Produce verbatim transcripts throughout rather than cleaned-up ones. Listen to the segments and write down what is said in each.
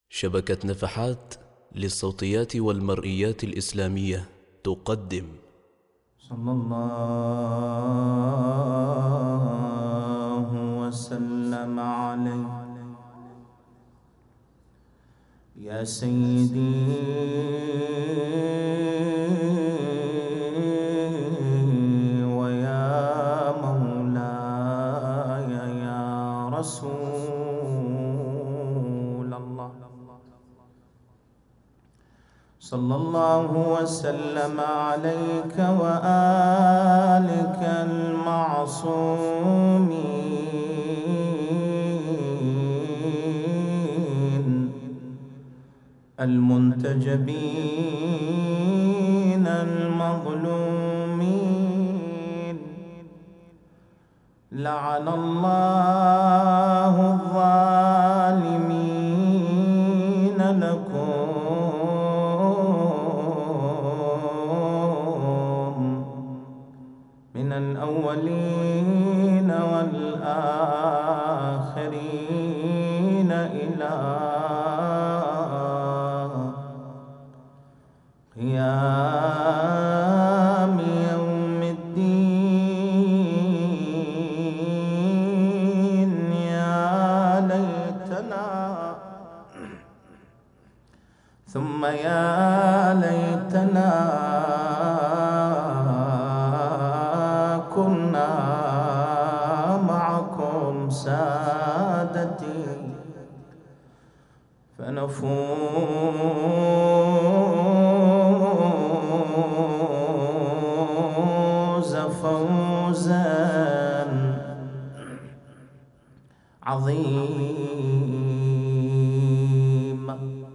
شبكة نفحات للصوتيات والمرئيات الإسلامية تقدم صلى الله وسلم عليه يا سيدي ويا مولاي يا رسول الله صلى الله وسلم عليك وآلك المعصومين المنتجبين المظلومين. لعن الله الظالمين لكم من الأولين والآخرين إلى قيام يوم الدين. يا ليتنا ثم يا ليتنا كنا معكم سادتي فنفوز فوزا عظيما.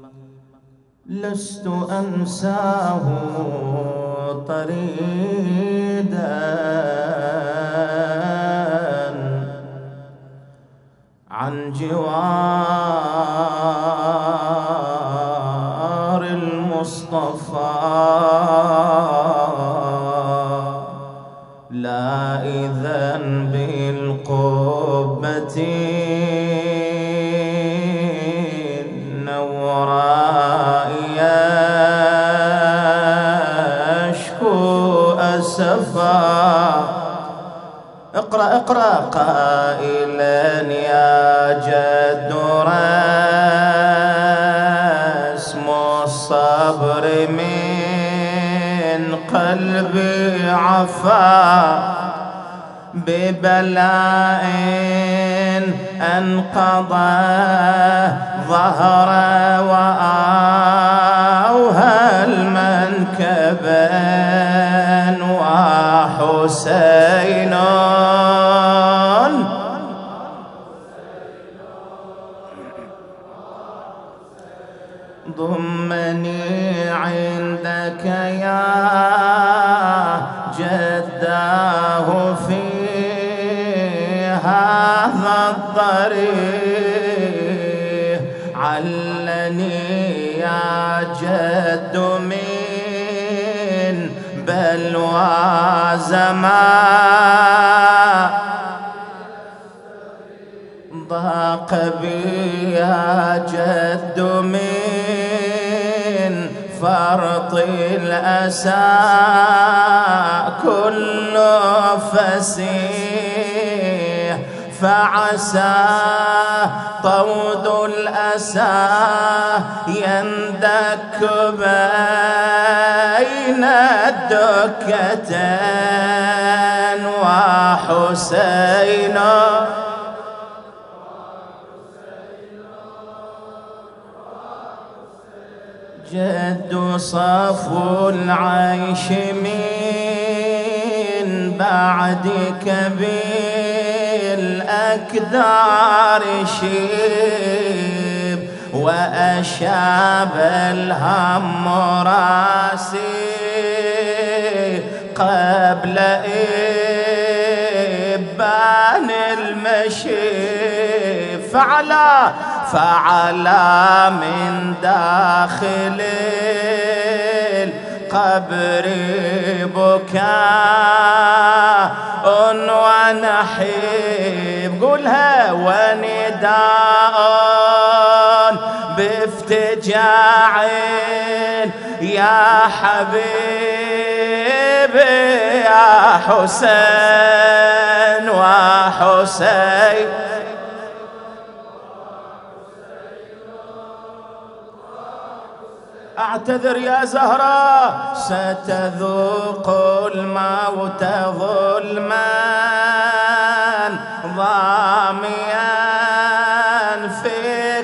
لست أنساه طريدا عن جوار المصطفى، لا إذن بالقبة النوراء يشكو أسفا. اقرأ اقرأ قائلا يا جد رسم الصبر من قلبي عفا ببلاء أنقضى ظهر وأوهى المنكبين وحسين ضمني عندك يا جداه في هذا الضريح. علني يا جد من بلوى زمان ضاق بي يا جد من فرط الأسى كل فسيح. فعسى طود الأسى يندك بين الدكتين وحسين جد صفو العيش من بعدك بالأكدار شيب وأشاب الهم راسي قبل إبان المشيب. فعلى فعلى من داخل القبر بكاء ونحيب. قولها ونداء بافتجاع يا حبيبي يا حسين وحسين. أعتذر يا زهرة ستذوق الموت ظلما ضاميا في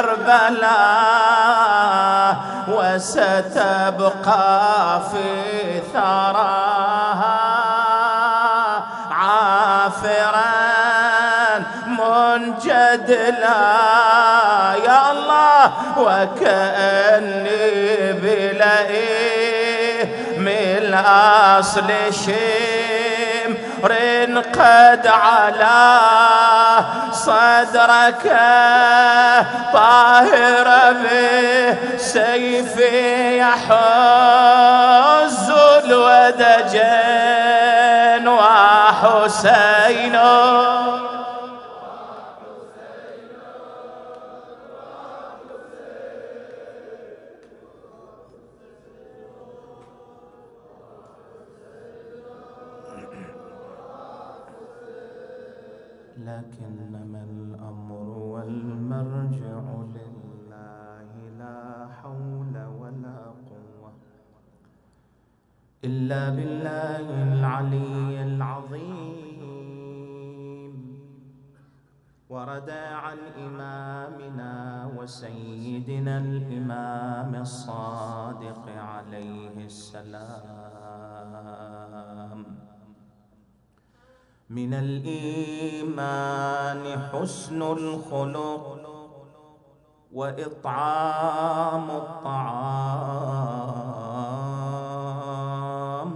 كربلاء وستبقى في ثراها عافرا منجدلا يا الله. وكأني بلئيم من الأصل شمر قد علا صدرك طاهر بسيفي يحز الودجين وحسين. لكنما الأمر والمرجع لله لا حول ولا قوة إلا بالله العلي العظيم. ورد عن إمامنا وسيدنا الإمام الصادق عليه السلام: من الإيمان حسن الخلق وإطعام الطعام.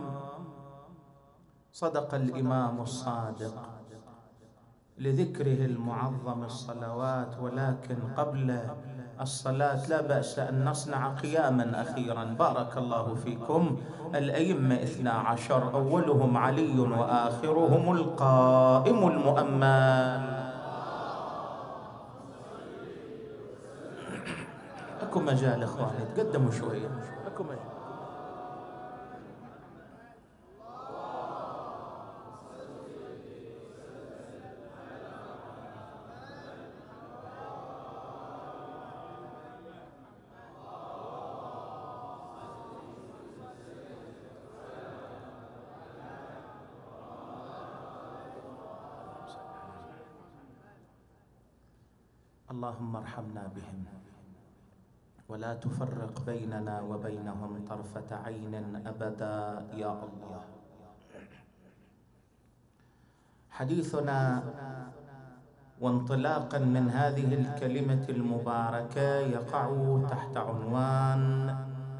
صدق الإمام الصادق لذكره المعظم الصلوات. ولكن قبل الصلاة لا بأس أن نصنع قياما أخيرا. بارك الله فيكم. الأئمة اثنا عشر، أولهم علي وآخرهم القائم المؤمل. أكو مجال إخواني تقدموا شوية. أكو مجال. اللهم ارحمنا بهم ولا تفرق بيننا وبينهم طرفة عين أبدا يا الله. حديثنا وانطلاقا من هذه الكلمة المباركة يقع تحت عنوان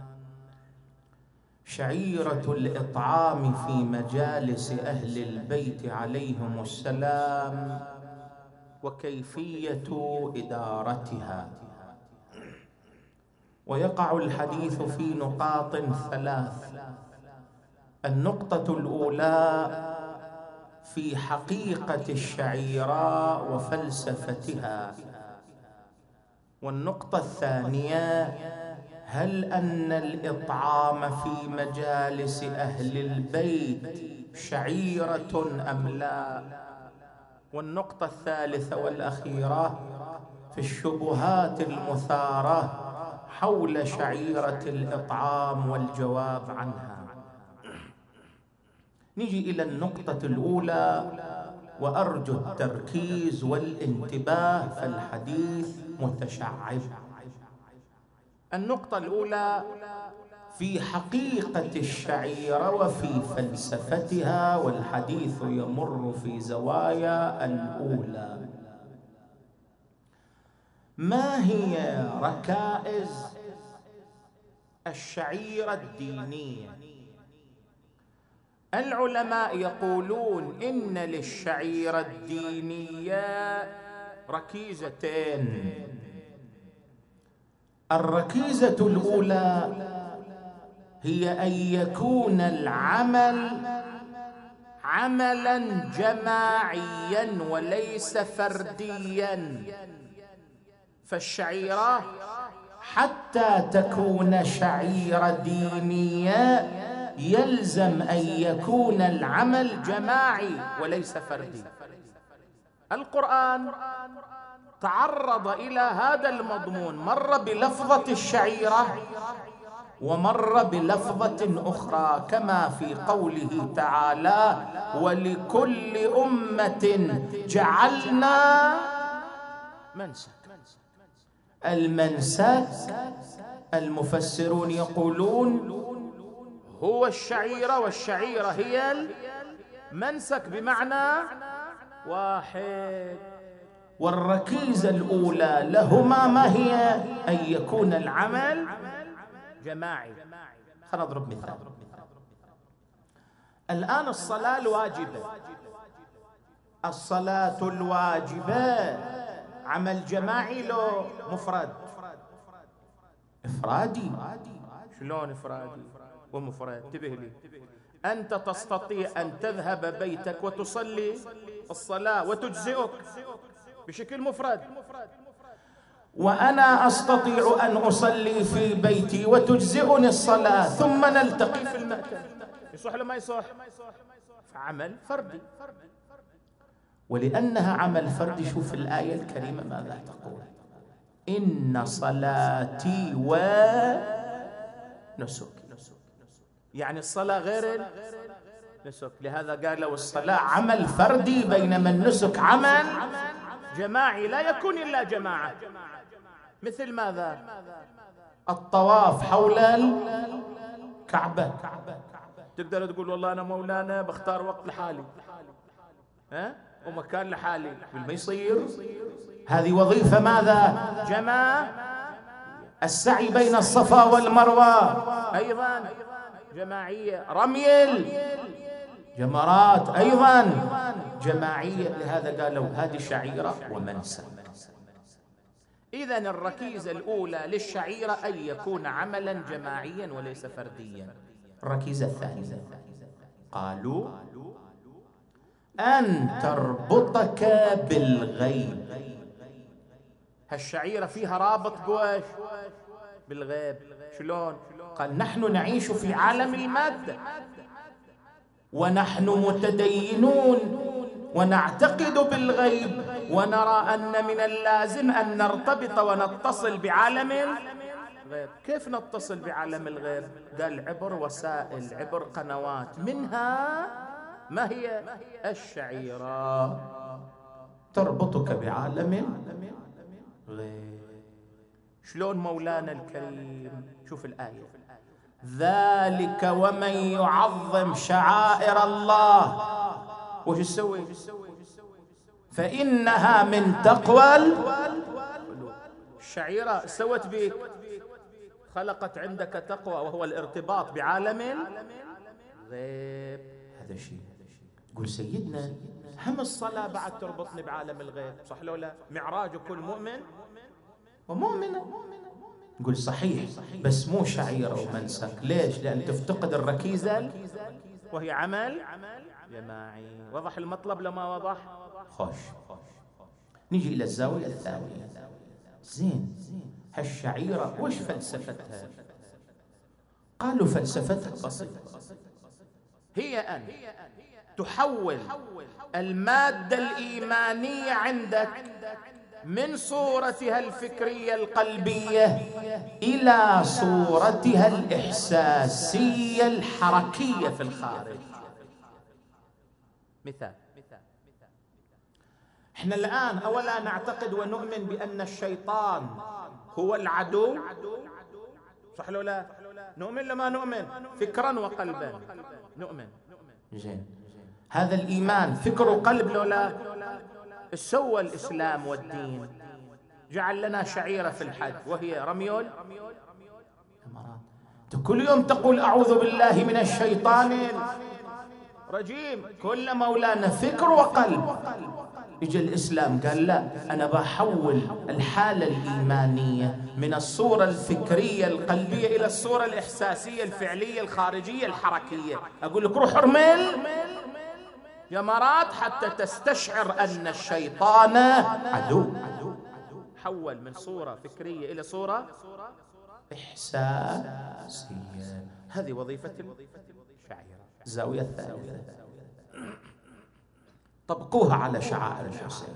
شعيرة الإطعام في مجالس أهل البيت عليهم السلام وكيفية إدارتها. ويقع الحديث في نقاط ثلاث. النقطة الأولى في حقيقة الشعيرة وفلسفتها، والنقطة الثانية هل أن الإطعام في مجالس أهل البيت شعيرة أم لا، والنقطة الثالثة والأخيرة في الشبهات المثارة حول شعيرة الإطعام والجواب عنها. نجي إلى النقطة الأولى وأرجو التركيز والانتباه فالحديث متشعب. النقطة الأولى في حقيقة الشعيرة وفي فلسفتها، والحديث يمر في زوايا الأولى. ما هي ركائز الشعيرة الدينية؟ العلماء يقولون إن للشعيرة الدينية ركيزتين. الركيزة الأولى هي أن يكون العمل عملا جماعيا وليس فرديا. فالشعيرة حتى تكون شعيرة دينية يلزم أن يكون العمل جماعي وليس فردي. القرآن تعرض إلى هذا المضمون، مر بلفظة الشعيرة ومر بلفظة أخرى، كما في قوله تعالى: ولكل أمة جعلنا منسك. المنسك المفسرون يقولون هو الشعيرة، والشعيرة هي المنسك بمعنى واحد. والركيزة الأولى لهما ما هي؟ أن يكون العمل جماعي. خلينا نضرب مثال. الآن الصلاة الواجبة، الصلاة الواجبة عمل جماعي لو مفرد؟ إفرادي. شلون إفرادي ومفرد؟ انتبه لي. أنت تستطيع أن تذهب بيتك وتصلي الصلاة وتجزئك بشكل مفرد، وأنا أستطيع أن أصلي في بيتي وتجزئني الصلاة ثم نلتقي في المكان. يصح لما يصح؟ فعمل فردي. ولأنها عمل فردي، شوف الآية الكريمة ماذا تقول: إن صلاتي ونسكي. يعني الصلاة غير النسك، لهذا قالوا الصلاة عمل فردي بينما النسك عمل جماعي، لا يكون إلا جماعة. مثل ماذا؟ الطواف حول الكعبة. تقدر تقول والله أنا مولانا بختار وقت لحالي، ها؟ ومكان لحالي، ما يصير. هذه وظيفة ماذا؟ جماعة. السعي بين الصفا والمروة أيضا جماعية. رمي الجمرات أيضا جماعية. لهذا قالوا هذه شعيرة ومنسك. إذن الركيزة الأولى للشعيرة أن يكون عملا جماعيا وليس فرديا. الركيزة الثانية قالوا أن تربطك بالغيب. هالشعيرة فيها رابط بوش بالغيب. شلون؟ قال نحن نعيش في عالم المادة ونحن متدينون ونعتقد بالغيب، ونرى أن من اللازم أن نرتبط ونتصل بعالم الغيب. كيف نتصل بعالم الغيب؟ قال عبر وسائل، عبر قنوات، منها ما هي؟ الشعيرة تربطك بعالم الغيب. شلون مولانا الكريم؟ شوف الآية: ذلك ومن يعظم شعائر الله وش يسوي؟ فإنها من تقوى القلوب. الشعيرة سوت بك، خلقت عندك تقوى، وهو الارتباط بعالم الغيب. هذا شيء. قول سيدنا هم الصلاة بعد تربطني بعالم الغيب، صح لو لا؟ معراج كل مؤمن ومؤمنة. نقول صحيح، بس مو شعيرة ومنسك. ليش؟ لأن تفتقد الركيزة وهي عمل جماعي. وضح المطلب لما وضح؟ خوش. نيجي إلى الزاوية الثانية. زين، هالشعيرة وش فلسفتها؟ قالوا فلسفتها بسيطة، هي أن تحول المادة الإيمانية عندك من صورتها الفكرية القلبية إلى صورتها الإحساسية الحركية في الخارج. مثال: احنا الآن أولا نعتقد ونؤمن بأن الشيطان هو العدو، صح لو لا؟ نؤمن لما نؤمن فكرا وقلبا، نؤمن. زين، هذا الإيمان فكر وقلب لو لا؟ سوى الإسلام والدين، جعل لنا شعيرة في الحج وهي رمي الجمرات. كل يوم تقول أعوذ بالله من الشيطان الرجيم، كل مولانا فكر وقلب. يجي الإسلام قال لا، أنا بحول الحالة الإيمانية من الصورة الفكرية القلبية إلى الصورة الإحساسية الفعلية الخارجية الحركية. أقول لك روح ارمل جمرات حتى تستشعر أن الشيطان عدو، حول من صورة فكرية إلى صورة إحساسية. هذه وظيفة الشعيرة. الزاوية الثالثة طبقوها على شعائر الحسين.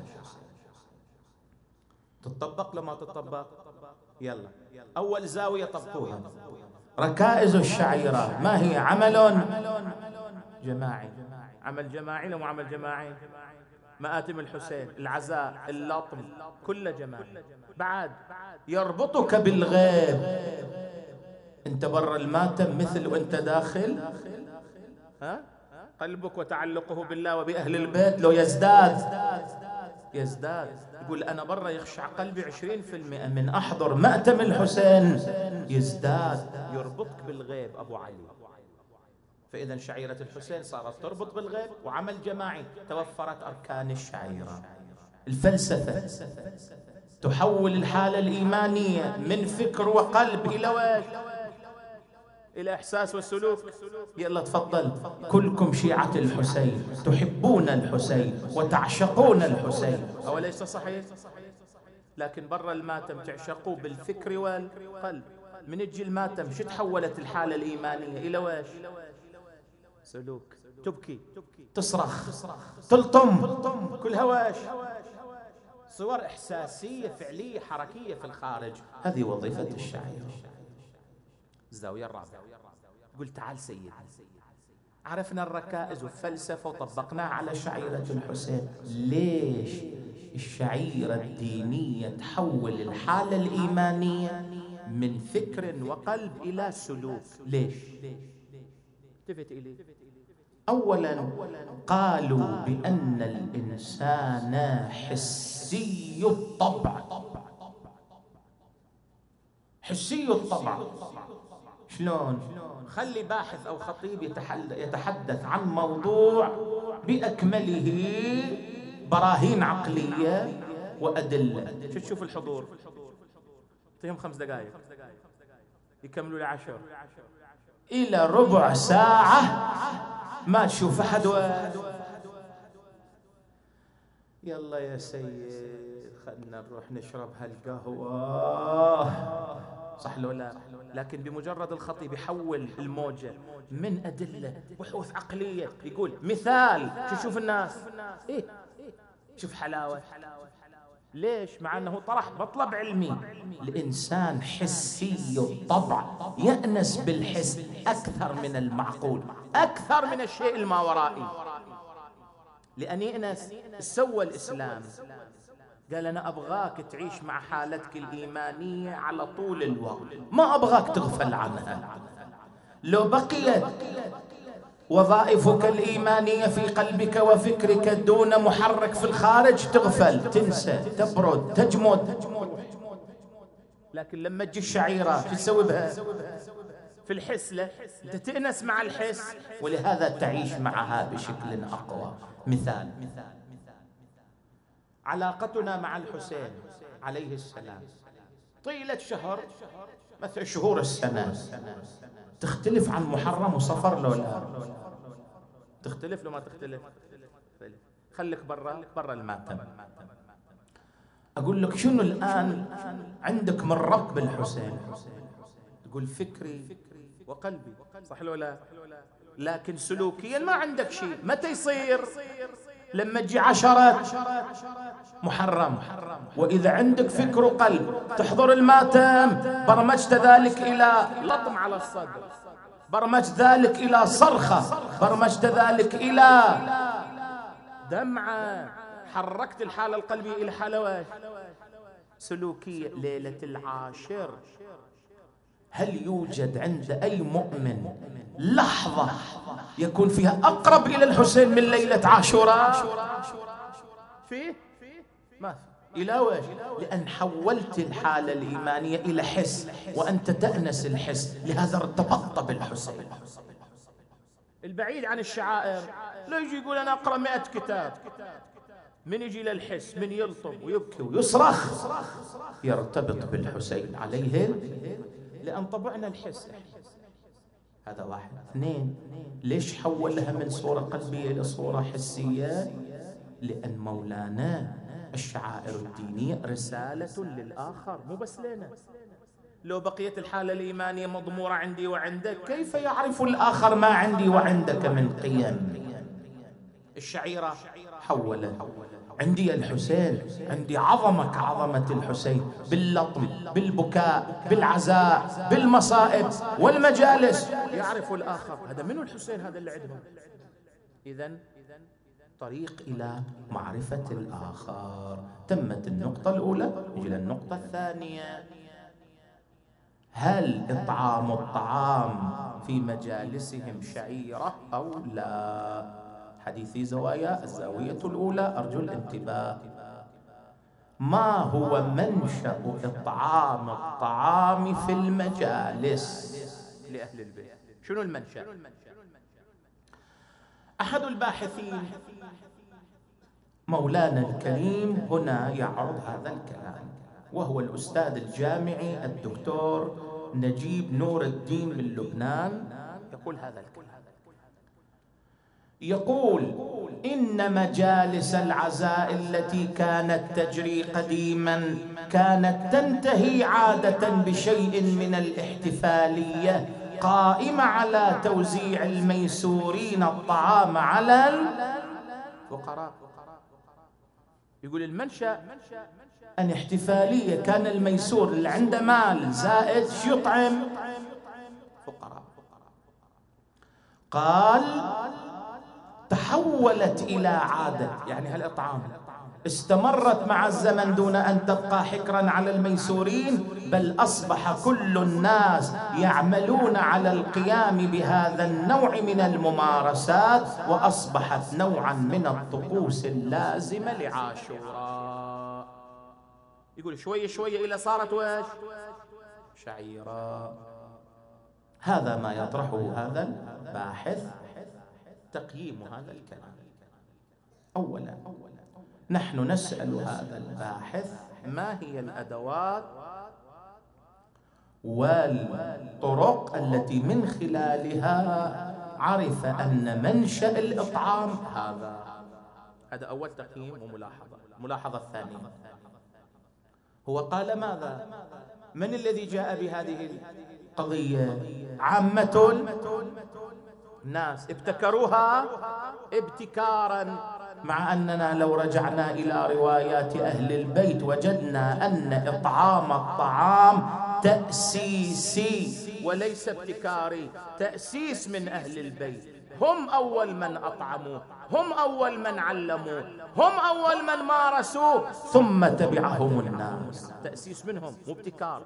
تطبق لما تطبق؟ يلا أول زاوية طبقوها. ركائز الشعيرة ما هي؟ عمل جماعي. عمل جماعي لو عمل جماعي؟ مآتم الحسين، العزاء، اللطم، كله جماعي. بعد يربطك بالغيب. انت برا الماتم مثل وانت داخل، ها؟ قلبك وتعلقه بالله وبأهل البيت لو يزداد يزداد. يقول أنا برا يخشع قلبي عشرين في المئة، من أحضر مأتم الحسين يزداد. يربطك بالغيب أبو علي. فإذا شعيرة الحسين صارت تربط بالغيب وعمل جماعي. توفرت أركان الشعيرة. الفلسفة تحول الحالة الإيمانية من فكر وقلب إلى وجه، إلى إحساس وسلوك. يلا تفضل، كلكم شيعة الحسين، تحبون الحسين وتعشقون الحسين، أوليس صحيح؟ لكن برا الماتم تعشقوا بالفكر والقلب. من يجي الماتم شو تحولت الحالة الإيمانية إلى وجه؟ سلوك. تبكي، تصرخ، تلطم، كل هواش، صور إحساسية فعلية حركية في الخارج. هذه وظيفة الشعيرة. الزاوية الرابعة، قل تعال سيدي، عرفنا الركائز والفلسفة وطبقناها على شعيرة الحسين. ليش الشعيرة الدينية تحول الحالة الإيمانية من فكر وقلب إلى سلوك؟ ليش؟ التفت إليه. أولا قالوا بأن الإنسان حسي الطبع. حسي الطبع شلون؟ خلي باحث أو خطيب يتحدث عن موضوع بأكمله، براهين عقلية وأدلة. شو تشوف الحضور؟ اعطيهم خمس دقائق يكملوا لعشر، إلى ربع ساعة ما تشوف أحد. يلا يا سيد خلنا نروح نشرب هالقهوة، صح لو لا؟ لكن بمجرد الخطيب يحول الموجة من أدلة بحوث عقلية، يقول مثال. شو شوف الناس؟ إيه؟ شوف حلاوة. ليش؟ مع أنه طرح مطلب علمي. الإنسان حسي الطبع، يأنس بالحس أكثر من المعقول، أكثر من الشيء الماورائي. لأن يأنس سوى الإسلام، قال أنا أبغاك تعيش مع حالتك الإيمانية على طول الوقت، ما أبغاك تغفل عنها. لو بقيت وظائفك الإيمانية في قلبك وفكرك دون محرك في الخارج تغفل، تنسى، تبرد، تجمد. لكن لما تجي الشعيرة شو تسوي بها؟ في الحس له أنت تأنس مع الحس، ولهذا تعيش معها بشكل أقوى. مثال، علاقتنا مع الحسين عليه السلام طيلة شهر، مثل شهور السنة، تختلف عن محرم وصفر لو لا؟ تختلف لو ما تختلف؟ خليك برا برا الماتم. أقول لك شنو الآن عندك من ربط بالحسين؟ تقول فكري وقلبي، صح لو لا؟ لكن سلوكيا ما عندك شيء. متى يصير؟ لما تجي عشرة محرم. وإذا عندك فكر وقلب تحضر الماتم، برمجت ذلك إلى لطم على الصدر، برمجت ذلك إلى صرخة، برمجت ذلك إلى دمعة، حركت الحالة القلبية إلى حالة سلوكية. ليلة العاشر هل يوجد عند أي مؤمن لحظة يكون فيها أقرب إلى الحسين من ليلة عاشوراء؟ فيه؟ ما في. إلى وجه، لأن حولت الحالة الإيمانية إلى حس، وأنت تأنس الحس، لهذا ارتبطت بالحسين. البعيد عن الشعائر لا يجي يقول أنا أقرأ مئة كتاب، من يجي للحس، من يلطم ويبكي ويصرخ، يرتبط بالحسين عليه، لأن طبعنا الحس. هذا واحد. اثنين، ليش حولها من صورة قلبية إلى صورة حسية؟ لأن مولانا الشعائر الدينية رسالة للآخر، مو بس لنا. لو بقيت الحالة الإيمانية مضمورة عندي وعندك، كيف يعرف الآخر ما عندي وعندك من قيم؟ الشعيرة حولت. عندي الحسين، عندي عظمة كعظمة الحسين، باللطم، بالبكاء، بالعزاء، بالمصائب والمجالس. يعرف الآخر هذا منو الحسين، هذا اللي عندهم. إذن طريق إلى معرفة الآخر. تمت النقطة الأولى، إلى النقطة الثانية. هل إطعام الطعام في مجالسهم شعيرة أو لا؟ حديثي زوايا. الزاوية الأولى أرجو الانتباه. ما هو منشأ إطعام الطعام في المجالس لأهل البيت؟ شنو المنشأ؟ أحد الباحثين مولانا الكريم هنا يعرض هذا الكلام، وهو الأستاذ الجامعي الدكتور نجيب نور الدين من لبنان. يقول هذا الكلام، يقول: إن مجالس العزاء التي كانت تجري قديما كانت تنتهي عادة بشيء من الاحتفالية قائمة على توزيع الميسورين الطعام على الفقراء. يقول المنشأ أن احتفالية كان الميسور اللي عنده مال زائد شو يطعم؟ فقراء. قال تحولت إلى عادة، يعني هالإطعام استمرت مع الزمن دون أن تبقى حكرا على الميسورين، بل أصبح كل الناس يعملون على القيام بهذا النوع من الممارسات، وأصبحت نوعا من الطقوس اللازمة لعاشوراء. يقول شوية شوية إلى صارت وش؟ شعيرة. هذا ما يطرحه هذا الباحث. تقييم هذا الكلام: أولا، نحن نسأل هذا الباحث ما هي الأدوات والطرق التي من خلالها عرف أن منشأ الإطعام هذا. هذا أول تقييم وملاحظة. الملاحظة الثانية، هو قال ماذا؟ من الذي جاء بهذه القضية؟ عامة الناس ابتكروها ابتكارا، مع أننا لو رجعنا إلى روايات أهل البيت وجدنا أن إطعام الطعام تأسيسي وليس ابتكاري. تأسيس من أهل البيت، هم أول من أطعموا، هم أول من علموا، هم أول من مارسوا، ثم تبعهم الناس. تأسيس منهم، مو ابتكار.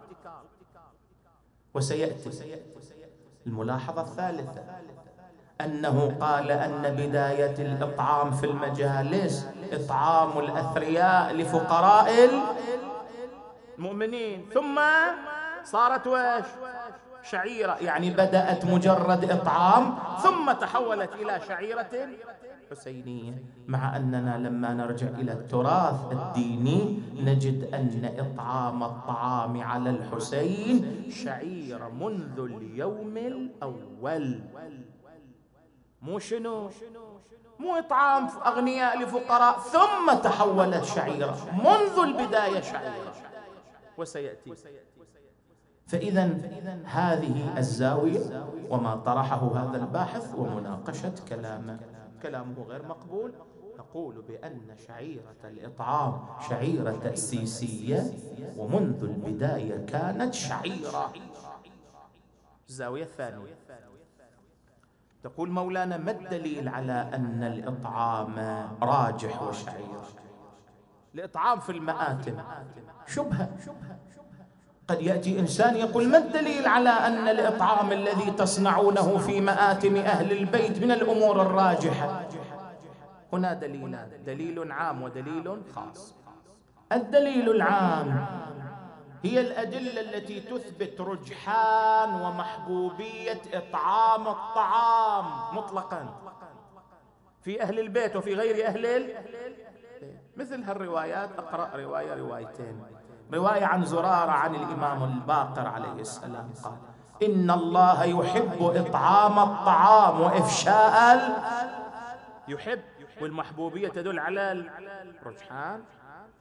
وسيأتي الملاحظة الثالثة، أنه قال أن بداية الإطعام في المجالس إطعام الأثرياء لفقراء المؤمنين، ثم صارت وش؟ شعيرة. يعني بدأت مجرد إطعام ثم تحولت إلى شعيرة حسينية. مع أننا لما نرجع إلى التراث الديني نجد أن إطعام الطعام على الحسين شعيرة منذ اليوم الأول. مو شنو؟ مو إطعام أغنياء لفقراء ثم تحولت شعيرة، منذ البداية شعيرة. وسيأتي. فإذا هذه الزاوية وما طرحه هذا الباحث ومناقشة كلامه. كلامه غير مقبول. نقول بأن شعيرة الإطعام شعيرة تأسيسية، ومنذ البداية كانت شعيرة. الزاوية الثانية، تقول مولانا: ما الدليل على أن الإطعام راجح وشعير؟ الإطعام في المآتم شبهة. قد يأتي إنسان يقول: ما الدليل على أن الإطعام الذي تصنعونه في مآتم أهل البيت من الأمور الراجحة؟ هنا دليلان، دليل عام ودليل خاص. الدليل العام هي الأدلة التي تثبت رجحان ومحبوبية إطعام الطعام مطلقا في أهل البيت وفي غير أهل البيت. مثل هالروايات، أقرأ رواية روايتين. رواية عن زرارة عن الإمام الباقر عليه السلام قال: إن الله يحب إطعام الطعام وإفشاء ال... يحب، والمحبوبية تدل على الرجحان.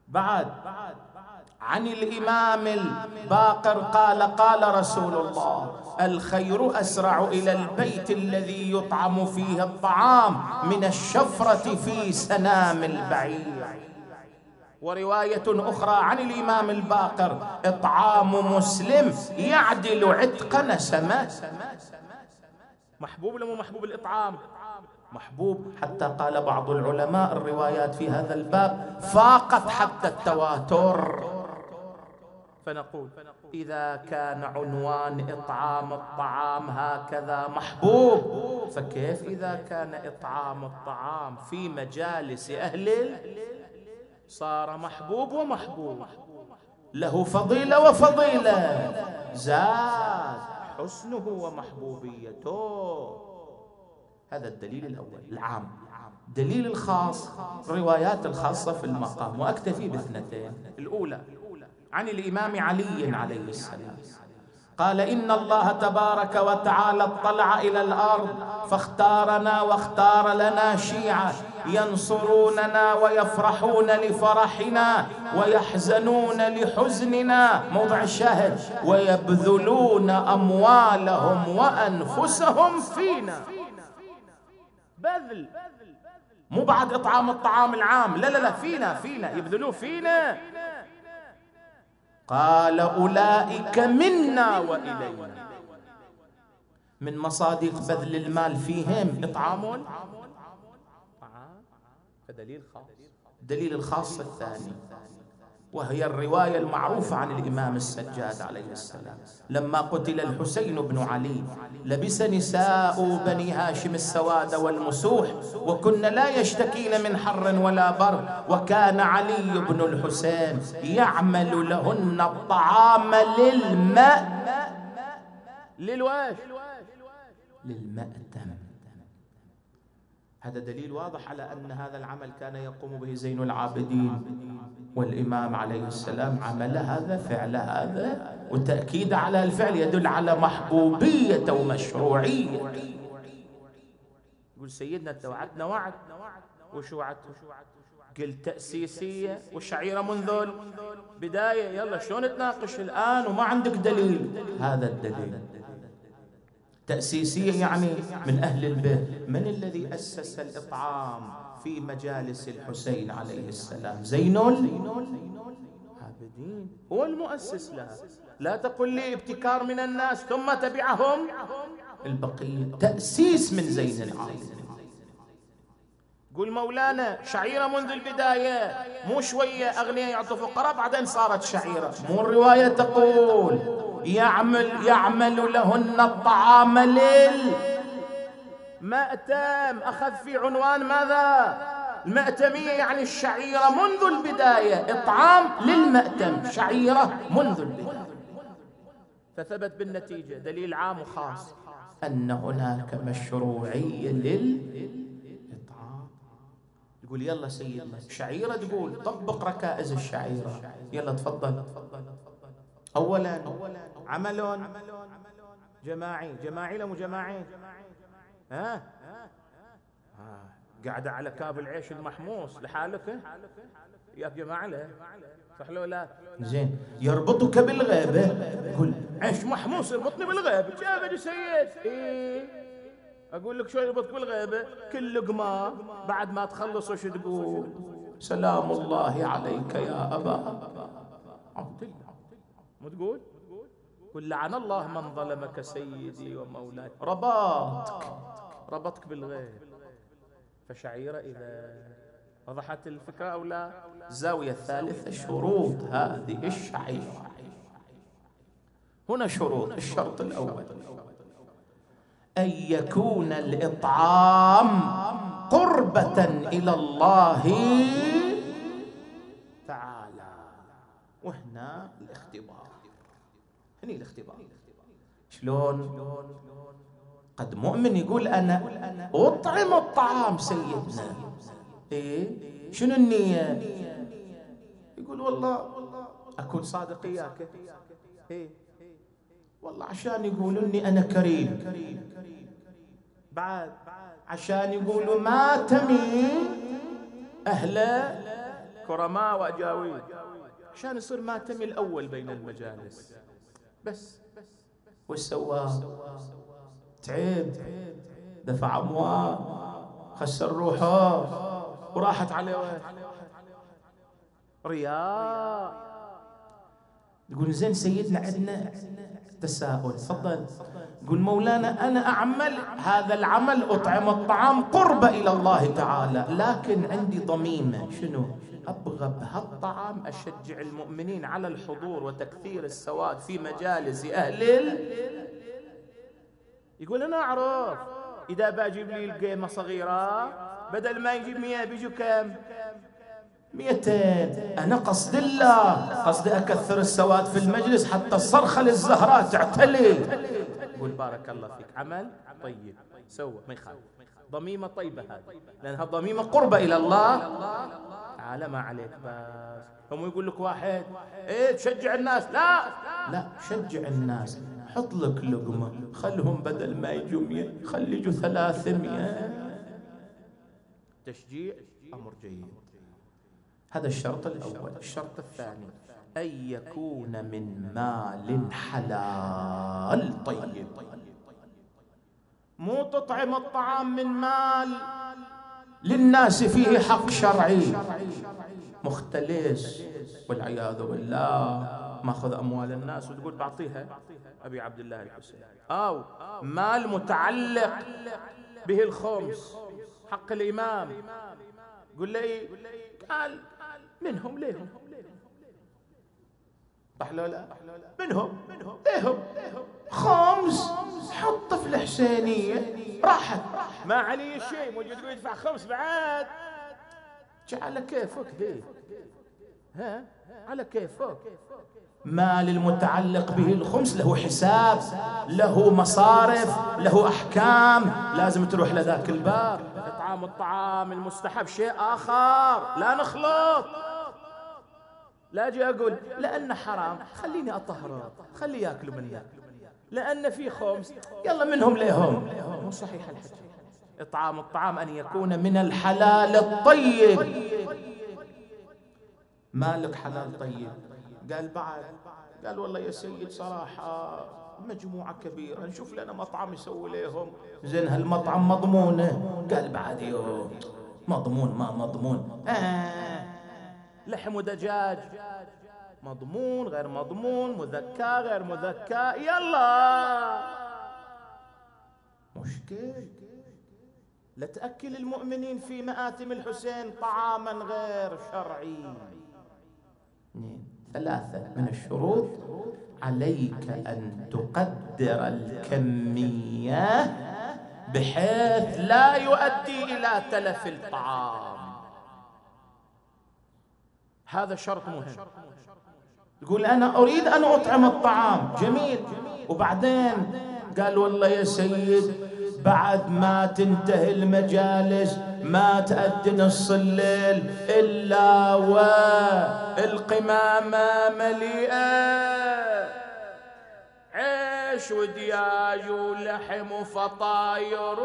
بعد عن الإمام الباقر قال قال رسول الله: الخير أسرع إلى البيت الذي يطعم فيه الطعام من الشفرة في سنام البعير. ورواية أخرى عن الإمام الباقر: إطعام مسلم يعدل عتق نسمة. محبوب لمو محبوب الإطعام؟ محبوب، حتى قال بعض العلماء الروايات في هذا الباب فاقت حتى التواتر. فنقول إذا كان عنوان إطعام الطعام هكذا محبوب، فكيف إذا كان إطعام الطعام في مجالس أهل صار محبوب ومحبوب، له فضيلة وفضيلة، زاد حسنه ومحبوبيته. هذا الدليل الأول العام. دليل الخاص الروايات الخاصة في المقام، وأكتفي باثنتين. الأولى عن الإمام علي عليه السلام قال: إن الله تبارك وتعالى اطلع إلى الأرض فاختارنا واختار لنا شيعة ينصروننا ويفرحون لفرحنا ويحزنون لحزننا، موضع الشاهد، ويبذلون أموالهم وأنفسهم فينا. بذل، مو بعد إطعام الطعام العام، لا لا لا، فينا فينا يبذلوه فينا. قال: أولئك منا وإلينا. من مصادق بذل المال فيهم إطعام طعام. فدليل خاص. دليل الخاص الثاني وهي الرواية المعروفة عن الإمام السجاد عليه السلام: لما قتل الحسين بن علي لبس نساء بني هاشم السواد والمسوح، وكن لا يشتكين من حر ولا برد، وكان علي بن الحسين يعمل لهن الطعام للماء للواش للمأتم. هذا دليل واضح على أن هذا العمل كان يقوم به زين العابدين، والإمام عليه السلام عمل هذا، فعل هذا، وتأكيد على الفعل يدل على محبوبية ومشروعية. يقول سيدنا: توعدنا وعد، وش وعدته؟ قلت تأسيسية والشعيرة منذ البداية، يلا شلون تناقش الآن وما عندك دليل؟ هذا الدليل. تأسيسية يعني من أهل البيت. من الذي أسس الإطعام في مجالس الحسين عليه السلام؟ زين العابدين هو المؤسس لها. لا تقل لي ابتكار من الناس ثم تبعهم البقية، تأسيس من زين العابدين. قول مولانا شعيرة منذ البداية، مو شوية أغنياء يعطوا فقراء بعدين صارت شعيرة. مو الرواية تقول يعمل يعمل لهن الطعام للمأتم، أخذ في عنوان ماذا؟ المأتمية، يعني الشعيرة منذ البداية، إطعام للمأتم، شعيرة منذ البداية. فثبت بالنتيجة دليل عام وخاص أن هناك مشروعية للإطعام. يقول يلا سيدنا شعيرة، تقول طبق ركائز الشعيرة، يلا تفضل. أولا عمل جماعي، جماعي لو جماعي، ها آه. قاعدة على كاب العيش المحموص لحالك يا جماعة، له صح لو لا؟ زين، يربطك بالغيبة، يقول عيش محموص يربطني بالغيبة، جابني سيد. إيه أقول لك شو يربطك بالغيبة؟ كل لقمة بعد ما تخلص وش تقول؟ سلام الله عليك يا أبا عبد الله. مو تقول؟ قل لعن الله من ظلمك سيدي ومولاي. ربطك ربطك بالغيب. فشعيرة إذا وضحت الفكرة أو لا؟ الزاوية الثالثة شروط هذه الشعيرة. هنا شروط. الشرط الأول أن يكون الإطعام قربة إلى الله تعالى. وهنا الاختبار، هني الاختبار. شلون؟ قد مؤمن يقول أنا أطعم الطعام سيدنا، إيه شنو النية؟ يقول والله أكون صادق إياك، إيه والله عشان يقولوا إني أنا كريم، بعد عشان يقولوا ما تمي أهل كرماء وأجاويد، عشان يصير ماتمي الأول بين المجالس. بس وش سوى؟ تعب، دفع أموال، خسر روحه، وراحت عليه وين؟ رياء. يقول زين سيدنا عندنا تساؤل، تفضل. يقول مولانا أنا أعمل هذا العمل، أطعم الطعام قربة إلى الله تعالى، لكن عندي ضميمة. شنو؟ أبغى بهالطعام أشجع المؤمنين على الحضور وتكثير السواد في مجالس أهل ال... يقول أنا أعرف إذا بجيب لي القيمة صغيرة بدل ما يجيب مية بيجوا كم؟ مئتين. أنا قصد الله، قصدي أكثر السواد في المجلس حتى الصرخة للزهراء تعتلي. يقول بارك الله فيك، عمل طيب سوى، ما يخالف، ضميمة طيبة هذه، لأنها ضميمة قربة إلى الله تعالى. ما عليك بس هم يقول لك واحد إيه تشجع الناس، لا لا شجع الناس، حط لك لقمة، خلهم بدل ما يجوا مية خلي يجوا ثلاثمية. تشجيع أمر جيد. هذا الشرط الأول. الشرط الثاني أن يكون من مال حلال طيب، مو تطعم الطعام من مال للناس فيه حق شرعي مختلس والعياذ بالله، ماخذ أموال الناس وتقول بعطيها أبي عبد الله الحسين، أو مال متعلق به الخمس حق الإمام، قل لي قال منهم ليهم، صح لو لا؟ منهم ليهم خمس، حط في الحسينية راحت، ما عليه شيء، موجود يقول يدفع خمس بعد، على كيفك ذي، ها على كيفك. مال المتعلق به الخمس له حساب، له مصارف، له أحكام، لازم تروح لذاك الباب. إطعام الطعام المستحب شيء آخر، لا نخلط. لا أجي أقول لأن حرام خليني أطهره، خلي يأكلوا منه، لأن في خمس يلا منهم ليهم، مو صحيح الحكي. إطعام الطعام أن يكون من الحلال الطيب. مالك حلال طيب؟ قال بعد، قال والله يا سيد صراحة مجموعة كبيرة نشوف لنا مطعم يسوي لهم. زين هالمطعم مضمونه؟ قال بعد يوم مضمون ما مضمون، آه. لحم ودجاج مضمون غير مضمون، مذكى غير مذكى، يلا مشكل. لا تأكل المؤمنين في مآتم الحسين طعاما غير شرعي. ثلاثة من الشروط: عليك أن تقدر الكمية بحيث لا يؤدي إلى تلف الطعام، هذا شرط مهم. يقول أنا أريد أن أطعم الطعام، جميل، وبعدين قال والله يا سيد بعد ما تنتهي المجالس ما تأذن نص الليل إلا والقمامة مليئة عيش ودياج ولحم وفطاير،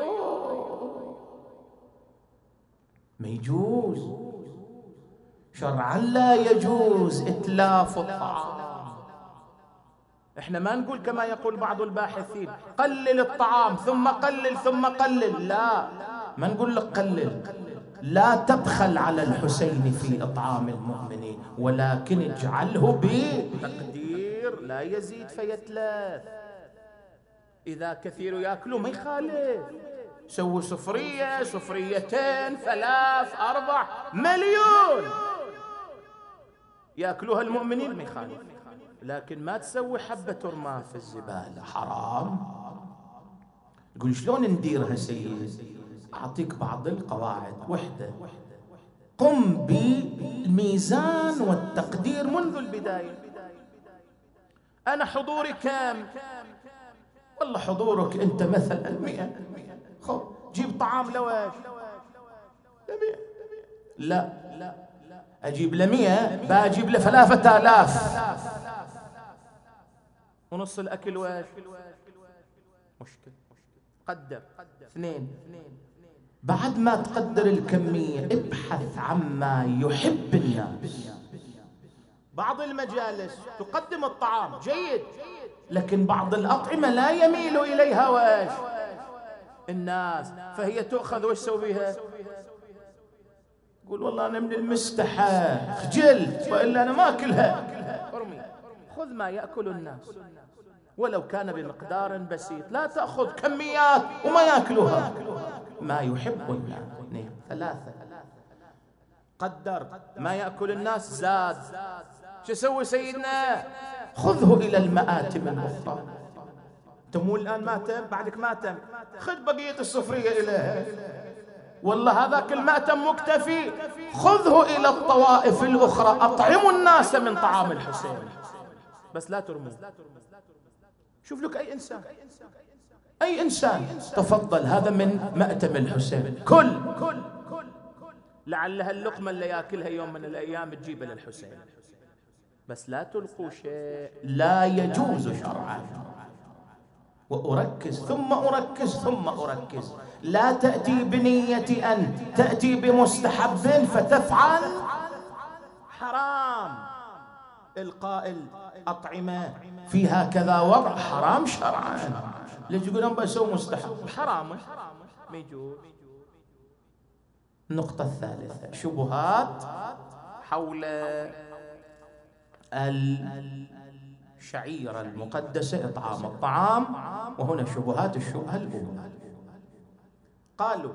ما يجوز شرعا، لا يجوز إتلاف الطعام. احنا ما نقول كما يقول بعض الباحثين قلل الطعام ثم قلل ثم قلل، لا، ما نقول لك قلل، لا تبخل على الحسين في إطعام المؤمنين، ولكن اجعله بتقدير لا يزيد فيتلف. إذا كثير يأكلوا ما يخالف، سووا سفرية سفريتين ثلاث أربع مليون يأكلوها المؤمنين ما يخالف، لكن ما تسوي حبة رماة في الزبالة، حرام. يقول شلون نديرها سيد؟ أعطيك بعض القواعد. وحدة، قم بالميزان والتقدير منذ البداية. أنا حضوري كام؟ والله حضورك أنت مثلا مئة، خب جيب طعام لواش لمئة، لا أجيب لمئة بأجيب لثلاثة آلاف، ونص الأكل واش؟ مشكل. قدر اثنين، بعد ما تقدر الكمية ابحث عما يحب الناس. بعض المجالس تقدم الطعام جيد، لكن بعض الأطعمة لا يميل إليها واش الناس، فهي تؤخذ وش تسوي بها؟ قول والله أنا من المستحى خجلت وإلا أنا ما أكلها، ارمي. خذ ما يأكل الناس ولو كان بمقدار بسيط، لا تأخذ كميات وما يأكلها. ما يحب الناس. اثنين. ثلاثة، قدر ما يأكل الناس زاد. شو يسوي سيدنا؟ خذه إلى المآتم الأخرى. تمول الآن ماتم، بعدك ماتم، خذ بقية السفرية إليه. والله هذاك المأتم مكتفي، خذه إلى الطوائف الأخرى. أطعموا الناس من طعام الحسين، بس لا ترموا. شوف لك أي إنسان، أي إنسان، تفضل هذا من مأتم الحسين، كل لعلها اللقمة اللي يأكلها يوم من الأيام تجيب للحسين، بس لا تلقوا شيء لا يجوز شرعا. وأركز ثم أركز ثم أركز، لا تأتي بنية أن تأتي بمستحب فتفعل حرام. القائل أطعمة فيها كذا وضع حرام شرعا، ليش يقولون بسوي مستحب؟ حرام ما يجوز. النقطة الثالثة شبهات حول الشعيرة المقدسة، إطعام الطعام. وهنا شبهات. الشبهة الأولى قالوا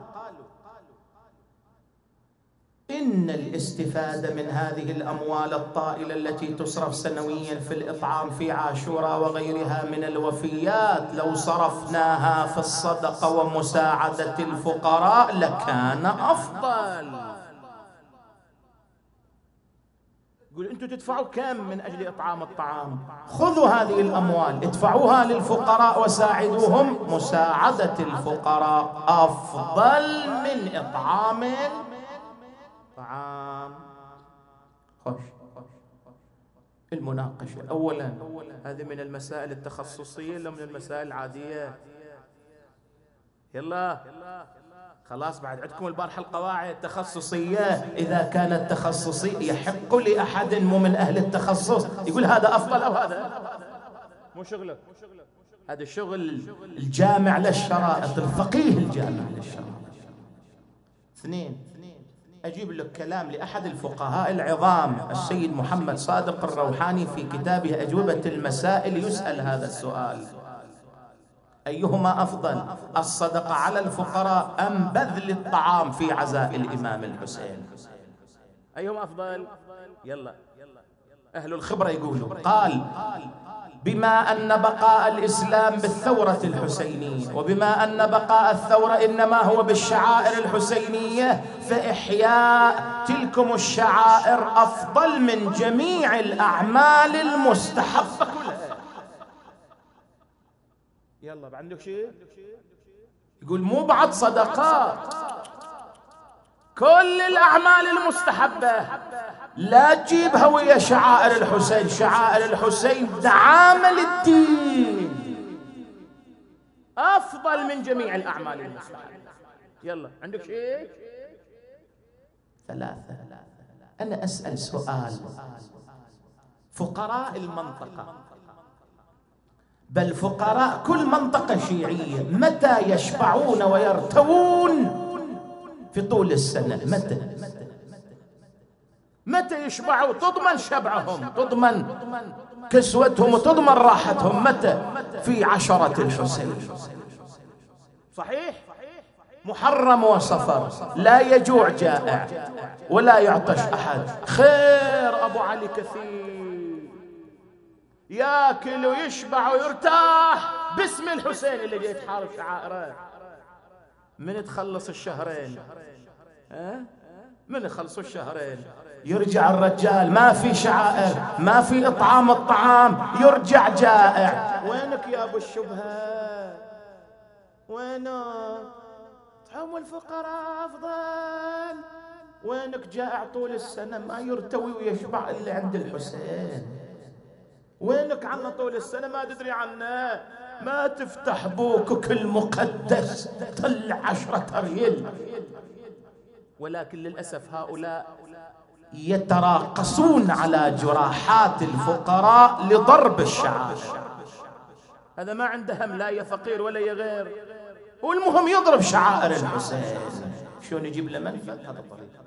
إن الاستفادة من هذه الأموال الطائلة التي تصرف سنويا في الإطعام في عاشوراء وغيرها من الوفيات لو صرفناها في الصدقة ومساعدة الفقراء لكان أفضل. يقول أنتم تدفعوا كم من أجل إطعام الطعام؟ خذوا هذه الأموال ادفعوها للفقراء وساعدوهم. مساعدة الفقراء أفضل من إطعام الطعام. خوش المناقشة. أولا هذه من المسائل التخصصية ولا من المسائل العادية؟ يلا خلاص بعد عندكم البارحة القواعد تخصصية. إذا كانت تخصصية يحق لأحد مو من أهل التخصص يقول هذا أفضل أو هذا، مو شغلك، هذا شغل الجامع للشرائط، الفقيه الجامع للشرائط. اثنين، أجيب لك كلام لأحد الفقهاء العظام السيد محمد صادق الروحاني في كتابه أجوبة المسائل، يسأل هذا السؤال: أيهما أفضل، الصدقة على الفقراء أم بذل الطعام في عزاء الإمام الحسين؟ أيهما أفضل؟ يلا أهل الخبرة يقولوا. قال: بما أن بقاء الإسلام بالثورة الحسينية وبما أن بقاء الثورة إنما هو بالشعائر الحسينية، فإحياء تلكم الشعائر أفضل من جميع الأعمال المستحبة كلها. يلا عندك شيء؟ يقول مو بعد صدقات، كل الأعمال المستحبة لا تجيبها ويا شعائر الحسين. شعائر الحسين دعامة للدين، أفضل من جميع الأعمال المستحبة. يلا عندك شيء؟ ثلاثة. أنا أسأل سؤال: فقراء المنطقة، بل فقراء كل منطقة شيعية، متى يشبعون ويرتوون في طول السنة؟ متى متى يشبعوا؟ تضمن شبعهم، تضمن كسوتهم وتضمن راحتهم. متى؟ في عشرة الحسين. صحيح؟ محرم وصفر لا يجوع جائع ولا يعطش أحد. خير أبو علي كثير، ياكل ويشبع ويرتاح باسم الحسين اللي جاي تحارب شعائره. من تخلص الشهرين، ها؟ من يخلصوا الشهرين يرجع الرجال ما في شعائر، ما في إطعام الطعام، يرجع جائع. وينك يا أبو الشبهة؟ وينك؟ طعام الفقراء أفضل. وينك جائع طول السنة ما يرتوي ويشبع إلا عند الحسين؟ وينك عنا طول السنة ما تدري عنه؟ ما تفتح بوكك المقدس طلع عشرة ريال. ولكن للأسف هؤلاء يتراقصون على جراحات الفقراء لضرب الشعائر. هذا ما عنده هم، لا يا فقير ولا يا غير، والمهم يضرب شعائر الحسين. شلون يجيب له منفعة؟ هذا الطريقة.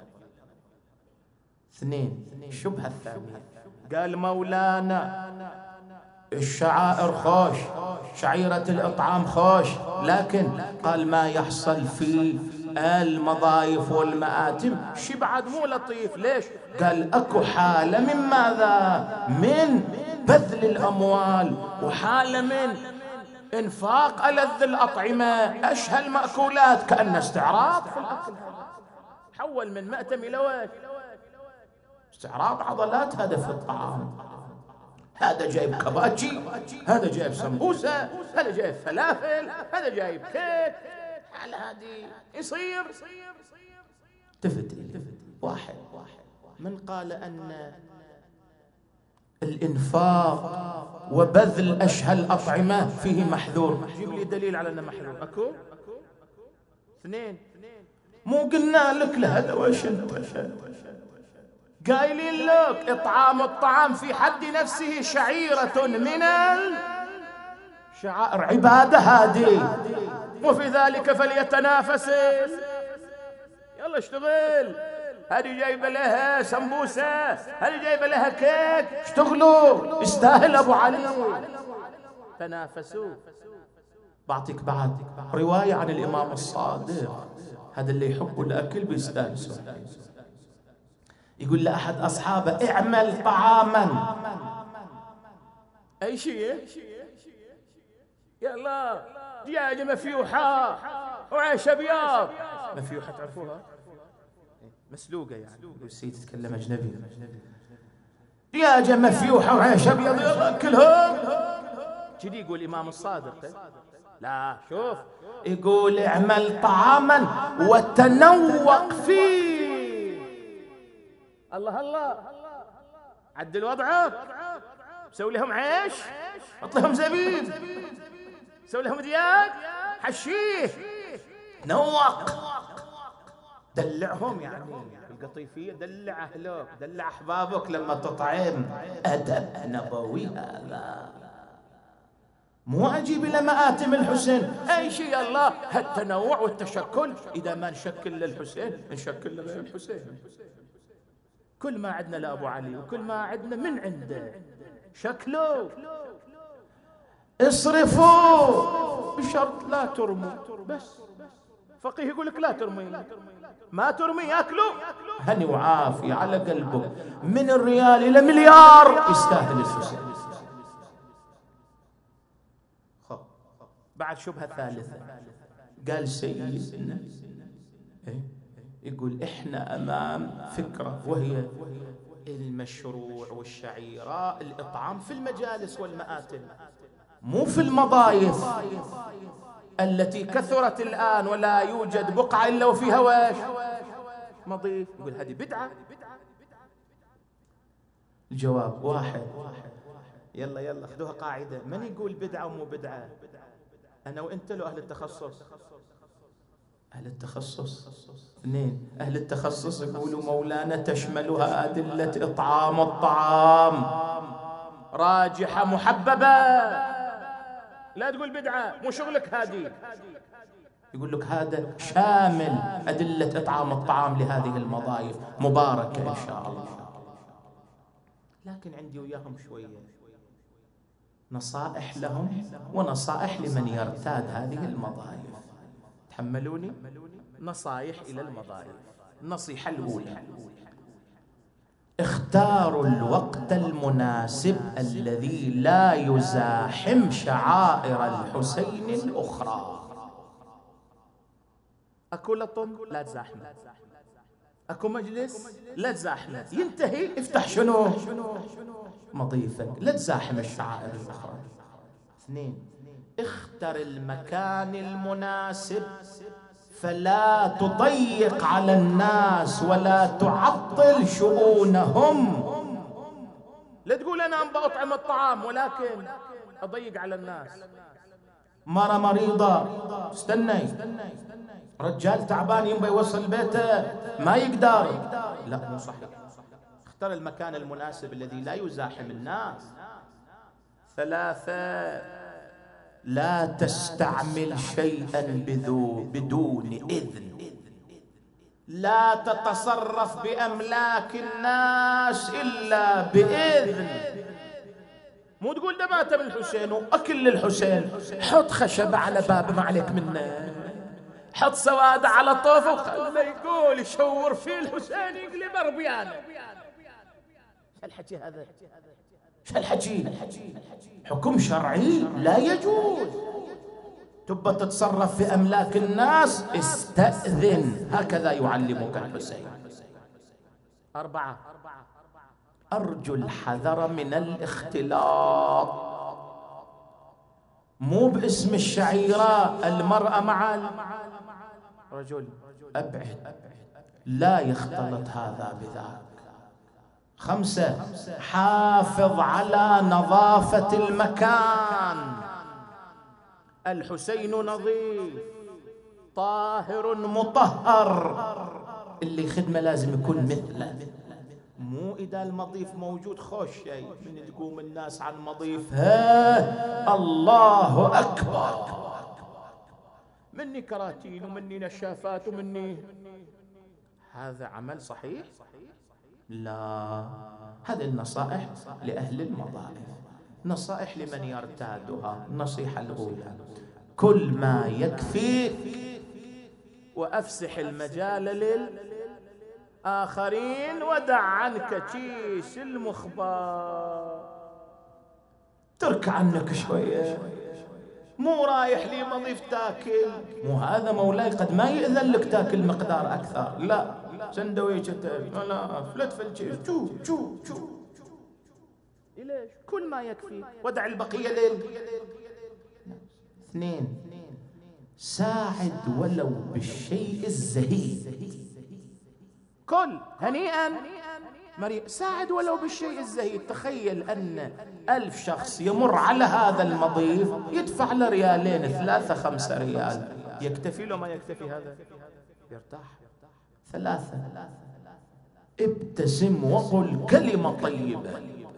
اثنين، الشبهة الثانية، قال مولانا الشعائر خوش، شعيرة الإطعام خوش، لكن قال ما يحصل في المضايف والمآتم شي بعد مو لطيف. ليش؟ قال أكو حالة من ماذا؟ من بذل الأموال، وحالة من إنفاق ألذ الأطعمة أشهى المأكولات، كأن استعراض في الأكل. حول من مأتم إلى وجه استعراض عضلات. هذا في الطعام، هذا جايب كباتشي، هذا جايب سمبوسة، هذا جايب فلافل، هذا جايب كيك. على هذه يصير تفت واحد من قال أن الإنفاق وبذل أشهى الأطعمة فيه محذور. جيب لي دليل على أنه محذور. أكو اثنين، مو قلنا لك لهذا وش انت قايلين لك إطعام الطعام في حد نفسه شعيرة من الشعائر، عبادة هذه، وفي ذلك فليتنافس. يلا اشتغل. هذه جايبه لها سمبوسه، هذه جايبه لها كيك، اشتغلوا، يستاهل ابو علي، تنافسوا. بعطيك بعد روايه عن الامام الصادق، هذا اللي يحبوا الاكل بيستانسوا. يقول لاحد اصحابه اعمل طعاما، اي شيء، يلا دجاجه مفيوحه وعيش ابيض. مفيوحه تعرفوها؟ مسلوقه يعني، نسيت تتكلم اجنبي. دجاجه مفيوحه وعيش ابيض، يلا كلهم. كذي يقول الامام الصادق. لا شوف، يقول اعمل طعاما وتنوق فيه. الله الله، عدل وضعك، سوي لهم عيش، حط لهم زبيب، سوي لهم دجاج، حشيه، نوق، دلعهم. يعني القطيفية دلع أهلك، دلع أحبابك لما تطعم. أدب نبوي هذا، مو أجيب إلى مآتم الحسين أي شيء. الله هالتنوع والتشكل، إذا ما نشكل للحسين نشكل لغير الحسين. كل ما عندنا لأبو علي وكل ما عندنا من عنده شكله. اصرفوا بشرط لا ترموا. بس فقيه يقول لك لا ترمي، ما ترمي ياكلوا هني وعافية على قلبك. من الريال إلى مليار يستاهل الحسين. بعد شبهة ثالثة، قال سيدنا يقول احنا امام فكرة، وهي المشروع والشعيرة الإطعام في المجالس والمآتم، مو في المضايف التي كثرت الآن ولا يوجد بقعة إلا وفيها واش مضيف. يقول هذه بدعة. الجواب واحد، يلا يلا خذوها قاعدة، من يقول بدعة ومو بدعة؟ أنا وأنت لو أهل التخصص. أهل التخصص اثنين، أهل التخصص يقولوا مولانا تشملها أدلة إطعام الطعام راجحة محببة، لا تقول بدعة، مو شغلك هذه. يقول لك هذا شامل أدلة إطعام الطعام لهذه المضايف، مباركة إن شاء الله. لكن عندي وياهم شوية نصائح لهم ونصائح لمن يرتاد هذه المضايف. تحملوني. نصائح إلى المضايف. النصيحة الأولى، اختاروا الوقت المناسب الذي لا يزاحم شعائر الحسين الأخرى. أكو لطم لا تزاحمه، أكو مجلس لا تزاحمه، ينتهي افتح شنو مضيفك، لا تزاحم الشعائر الأخرى. اثنين، اختر المكان المناسب فلا تضيق على الناس ولا تعطل شؤونهم. لا تقول أنا أم بأطعم الطعام ولكن أضيق على الناس. مرة مريضة استني، رجال تعبان ينبى يوصل بيته ما يقدر. لا مو صحيح، اختار المكان المناسب الذي لا يزاحم الناس. ثلاثة، لا تستعمل شيئا بدون إذن، لا تتصرف بأملاك الناس إلا بإذن. مو تقول ده مات بالحسين وأكل للحسين، حط خشبة على باب ما عليك منه، حط سواد على طوفه وخله يقول يشور فيه الحسين يقلب ربيانه. شو الحكي هذا؟ شو الحكي؟ حكم شرعي لا يجوز. تبى تتصرف في أملاك الناس استأذن، هكذا يعلمك الحسين. أربعة، أرجو الحذر من الاختلاط، مو باسم الشعيرة المرأة مع الرجل، أبعد، لا يختلط هذا بذاك. خمسة، حافظ على نظافة المكان. الحسين نظيف طاهر مطهر، اللي خدمة لازم يكون مثله. مو إذا المضيف موجود خوش شيء من تقوم الناس عن مضيف ها الله أكبر، مني كراتين ومني نشافات ومني، هذا عمل صحيح؟ لا. هذه النصائح لأهل المضائف، نصائح لمن يرتادها. النصيحة الأولى، كل ما يكفيك وأفسح المجال للآخرين، ودع عنك كيس المخبار، ترك عنك شوية. مو رايح لي مضيف تاكل، مو هذا مولاي قد ما يأذن لك تاكل مقدار أكثر، لا سندويشة لا فلتفل شيء شو شو شو ليش؟ كل ما يكفي ودع البقية ليل. اثنين، ساعد ولو بالشيء الزهيد. كل هنيئا مريء، ساعد ولو بالشيء الزهيد. تخيل أن ألف شخص يمر على هذا المضيف يدفع له ريالين ثلاثة خمسة ريال، يكتفي له ما يكتفي هذا؟ يرتاح. ثلاثة، ابتسم وقل كلمة طيبة.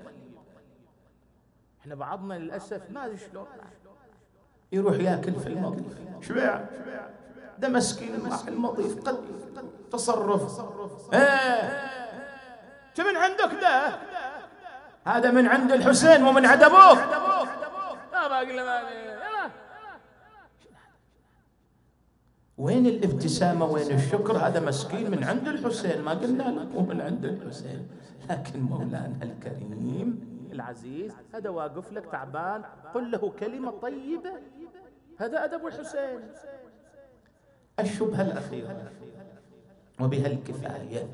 احنا بعضنا للأسف ما ادري شلون يروح ياكل في المضيف، شبع ده مسكين المضيف قد تصرف. ايه من عندك ده؟ هذا من عند الحسين مو من عند ابوك. لا ما اقول له وين الابتسامة وين الشكر؟ هذا مسكين من عند الحسين، ما قلنا لك مو من عند الحسين. لكن مولانا الكريم العزيز هذا واقف لك تعبان، قل له كلمة طيبة، هذا أدب الحسين. الشبهة الأخيرة وبها الكفاية،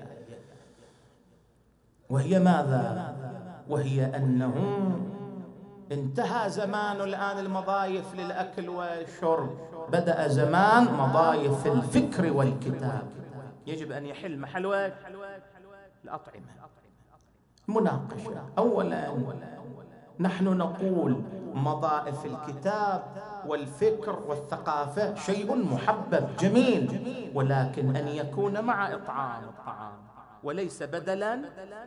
وهي ماذا؟ وهي أنه انتهى زمان الآن المضايف للأكل والشرب، بدأ زمان مضايف الفكر والكتاب. يجب أن يحل محل الأطعمة. مناقشة. أولا نحن نقول مضائف الكتاب والفكر والثقافة شيء محبب جميل، ولكن أن يكون مع إطعام الطعام وليس بدلا.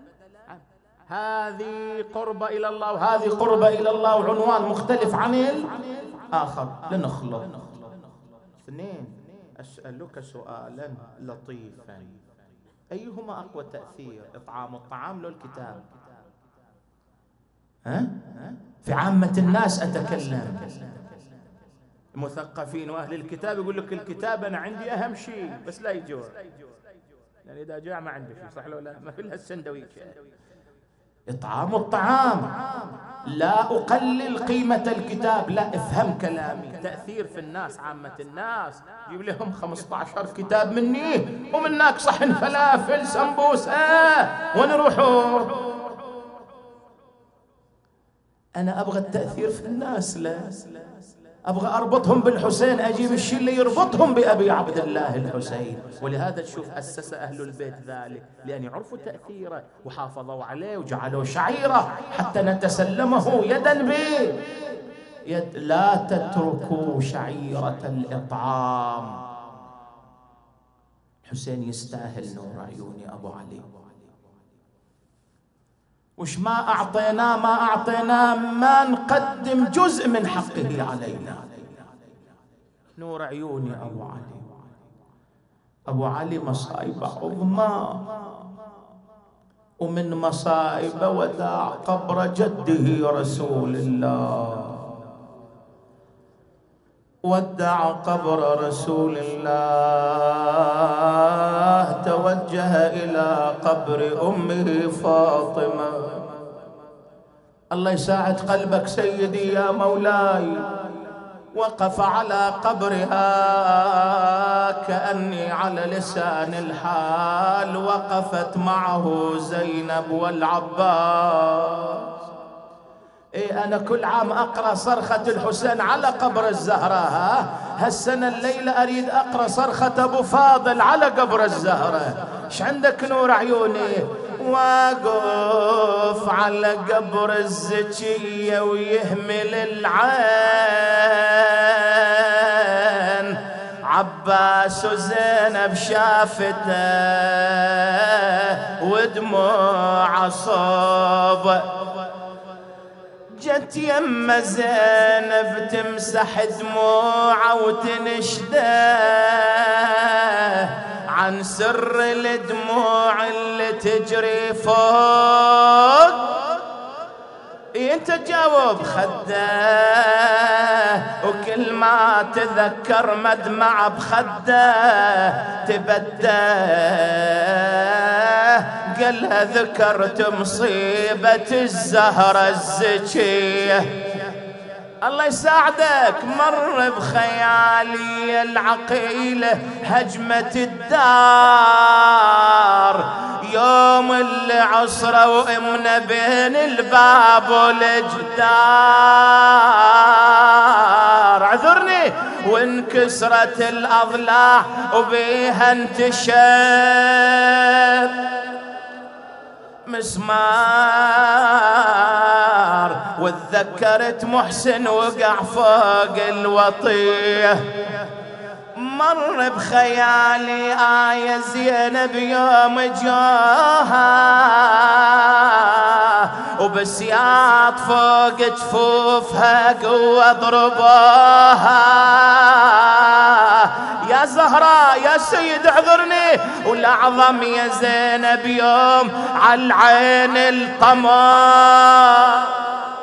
هذه قربة إلى الله وهذه قربة إلى الله، وعنوان مختلف عن الآخر، لنخلط. اثنين، أسألك سؤالا لطيفا، أيهما أقوى تأثير، إطعام الطعام لو الكتاب؟ ها؟ في عامة الناس أتكلم، مثقفين وأهل الكتاب يقول لك الكتاب أنا عندي أهم شيء بس لا يجوع، يعني إذا جاع ما عنده شيء، صح ولا لا؟ ما في لها السندويش. إطعام الطعام، لا أقلل قيمة الكتاب، لا افهم كلامي. تأثير في الناس، عامة الناس جيب لهم خمسة عشر كتاب مني ومنك صحن فلافل سمبوسة ونروحوا. أنا أبغى التأثير في الناس، لا أبغى أربطهم بالحسين، أجيب الشيء اللي يربطهم بأبي عبد الله الحسين. ولهذا تشوف أسس أهل البيت ذلك، لأن يعرفوا تأثيره وحافظوا عليه وجعلوا شعيرة حتى نتسلمه يدا يد لا تتركوا شعيرة الإطعام. الحسين يستاهل نور عيوني أبو علي، وش ما أعطيناه ما أعطيناه ما نقدم جزء من حقه علينا. نور عيوني أبو علي. أبو علي مصائب عظمى، ومن مصائب وداع قبر جده رسول الله. ودع قبر رسول الله، توجه إلى قبر أمه فاطمة. الله يساعد قلبك سيدي يا مولاي. وقف على قبرها كأني على لسان الحال وقفت معه زينب والعباس. إيه أنا كل عام أقرأ صرخة الحسين على قبر الزهراء، هالسنة الليلة أريد أقرأ صرخة أبو فاضل على قبر الزهراء. إيش عندك نور عيوني؟ واقف على قبر الزكية ويهمل العين، عباس وزينب شافته ودموع صوب. جت يم زينب تمسح دموعه وتنشده عن سر الدموع اللي تجري فوق. انت تجاوب خده، وكل ما تذكر مدمع بخده تبده. قالها ذكرت مصيبة الزهرة الزكية. الله يساعدك. مر بخيالي العقيلة هجمة الدار، يوم اللي عصرة وامنا بين الباب والجدار. عذرني. وانكسرت الأضلاع وبيها انتشر مسمار. وتذكرت محسن وقع فوق الوطيه. مر بخيالي آية زينب يوم جاها وبسياط فوق جفوفها قوة ضربوها. يا زهراء يا سيد اعذرني. والأعظم يا زينب يوم عالعين الطمار.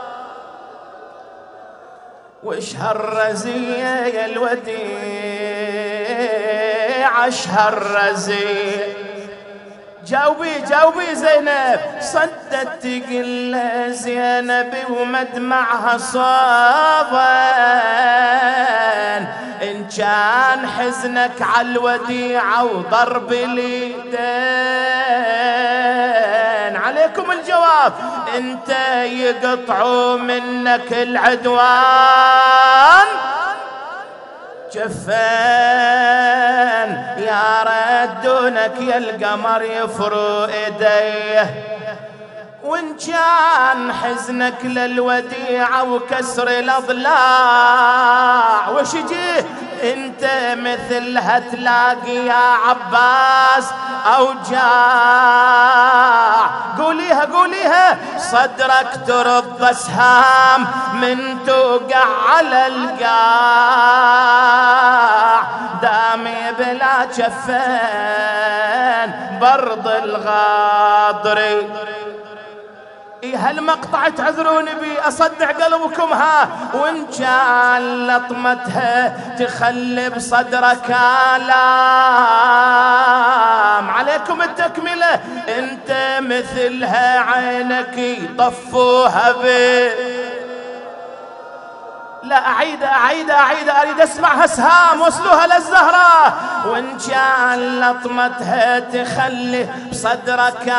وش هالرزية يا الوديع، اش هالرزية. جاوبي جاوبي زينب. صدت تقل زينب ومدمعها صابن، إن كان حزنك عالوديعة وضرب اليدين. عليكم الجواب. انت يقطعوا منك العدوان جفان، يا ردونك يا القمر يفروا ايديه. وان كان حزنك للوديعة وكسر الاضلاع، وش يجيه انت مثلها تلاقي يا عباس اوجاع. قوليها قوليها. صدرك ترد اسهام من توقع على القاع، دامي بلا جفان برض الغاضري. إيه هالمقطع تعذروني بي أصدع قلبكم ها. وإن كان لطمتها تخلي بصدرك آلام. عليكم التكملة. أنت مثلها عينك يطفوها بي. لا أعيد أعيد أعيد أريد أسمعها سهام وصلوها للزهراء. وإن كان لطمتها تخلي بصدرك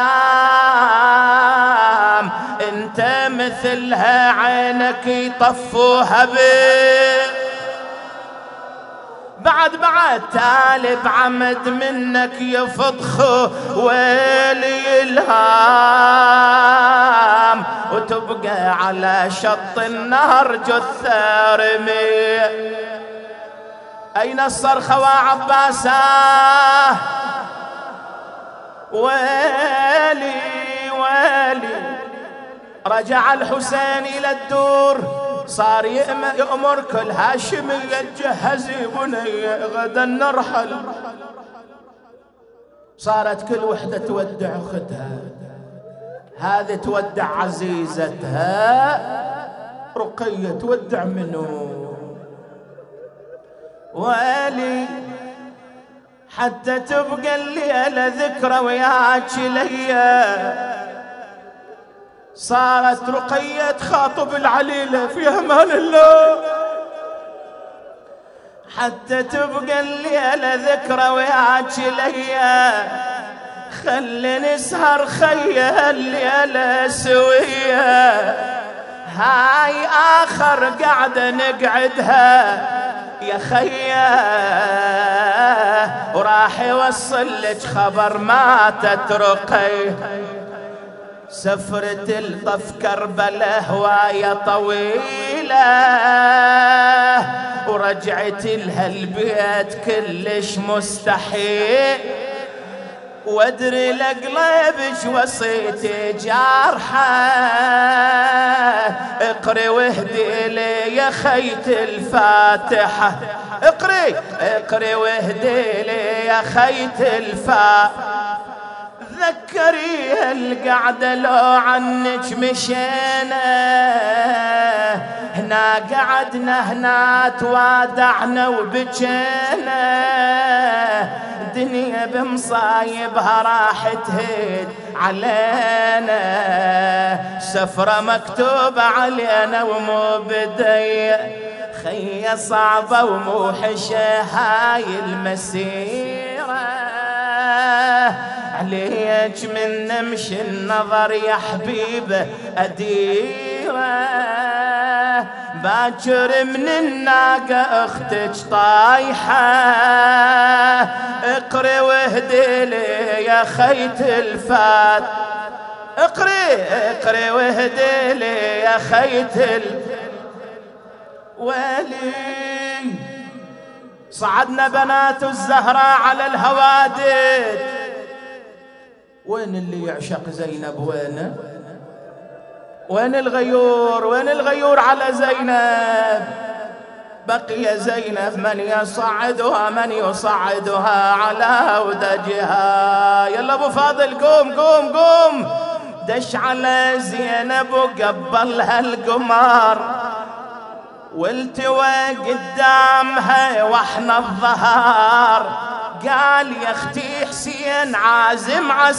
آلام، أنت مثلها عينك يطفوها بي. بعد بعد تالي بعمد منك يفضخوا ويلي الهام. الغمام وتبقى على شط النهر جثة رمي. أين الصرخة وعباسة؟ ويلي ويلي. رجع الحسين إلى الدور، صار يأمر كل هاشمية تجهزي بني غدا نرحل. صارت كل وحدة تودع أختها، هذه تودع عزيزتها، رقية تودع منو؟ ويلي حتى تبقى الليلة ذكرى وياك ليا. صارت رقية تخاطب العليلة في أمان الله، حتى تبقى الليلة ذكرى وياك ليا. خلي نسهر خيا الليلة سوية، هاي آخر قعدة نقعدها يا خيا، وراح يوصل لك خبر ماتت رقية. سفرة الطف كربلة هواية طويلة، ورجعت لها البيت كلش مستحيل، وادري لقلبك وصيتي جارحة. اقري واهدي لي يا خيت الفاتحة، اقري اقري واهدي لي يا خيت الفاتحة. ذكري القعدة لو عنك مشينا، هنا قعدنا هنا توادعنا وبجينا. دنيا بمصايبها راح تهد علينا، سفرة مكتوبة علينا ومو بدي. خيا صعبة وموحشة هاي المسيرة، عليك من نمشي النظر يا حبيبه أديرة. باكر من الناقة اختك طايحة، اقري واهدي لي يا خيت الفات. اقري اقري واهدي لي يا خيت ال ويلي. صعدنا بنات الزهراء على الهوادج. وين اللي يعشق زينب؟ وين وين الغيور؟ وين الغيور على زينب؟ بقي زينب من يصعدها من يصعدها على ودجها. يلا ابو فاضل قوم قوم قوم. دش على زينب وقبلها القمر، والتوى قدامها واحنا الظهر. قال يا اختي حسين عازم على